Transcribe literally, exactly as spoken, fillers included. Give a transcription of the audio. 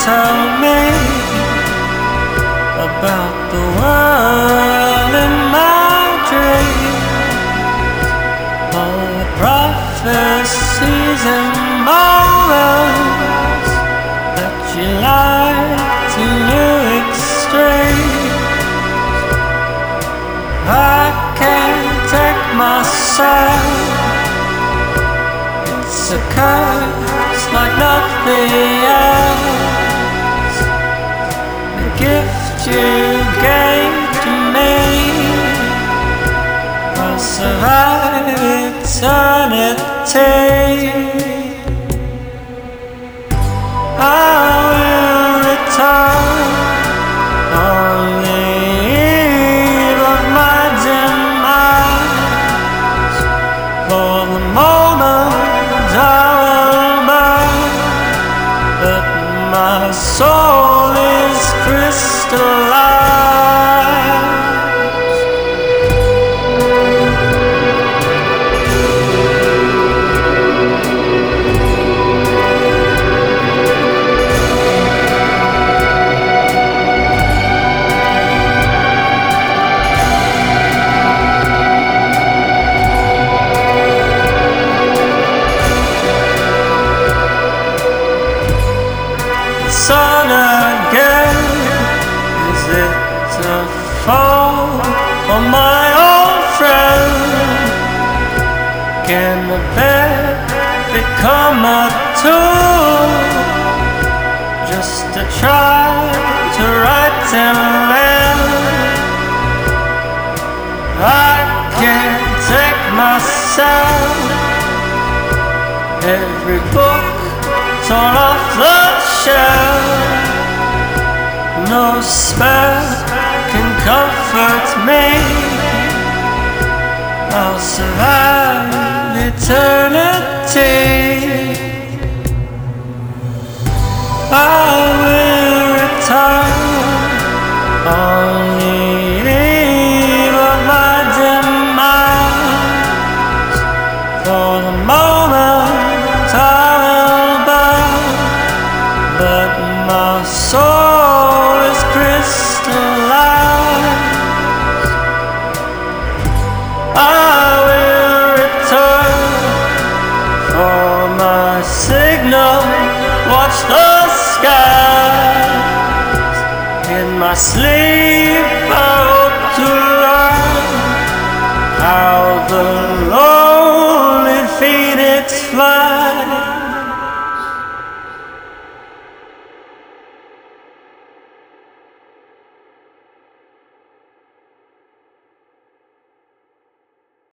tell me about the world in my dreams, all the prophecies and morals that you like to new extremes. I can't take myself, it's a curse like nothing else. The gift you gave to me will survive eternity. I will return on the eve of my demise. For the moment I will burn, but my soul is crystallized. Sun again, is it a fall for my old friend? Can the bed become a tool just to try to right and left? I can't take myself, every book torn off the shelf, no spell can comfort me. I'll survive eternity. I will return on the eve of my demise. For the moment I will burn, but my soul is crystallized. I will return for my signal, watch the skies. In my sleep I hope to learn how the lonely phoenix flies.